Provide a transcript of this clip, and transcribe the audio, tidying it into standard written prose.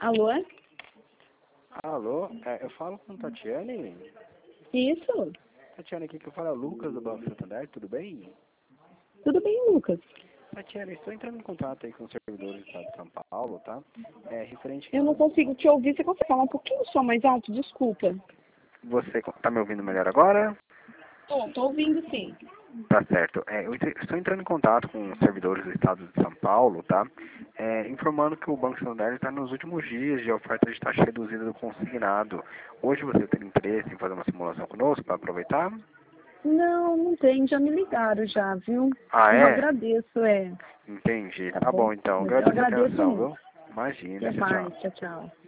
Alô? Alô, eu falo com Tatiane? Isso? Tatiane, aqui que eu falo é o Lucas do Banco Santander, tudo bem? Tudo bem, Lucas? Tatiane, estou entrando em contato aí com os servidores do Estado de São Paulo, tá? Referente... Eu não consigo te ouvir. Você consegue falar um pouquinho só mais alto? Desculpa. Você tá me ouvindo melhor agora? Tô ouvindo sim. Tá certo. Eu estou entrando em contato com os servidores do Estado de São Paulo, tá? Informando que o Banco Santander está nos últimos dias de oferta de taxa reduzida do consignado. Hoje você tem interesse em fazer uma simulação conosco para aproveitar? Não tem. Já me ligaram já, viu? Ah, Eu é? agradeço, Entendi. Tá Tá bom. bom, então. Mas eu Agradeço a agradeço atenção, muito. viu? Imagina, Até tchau, tchau. mais. Tchau, tchau.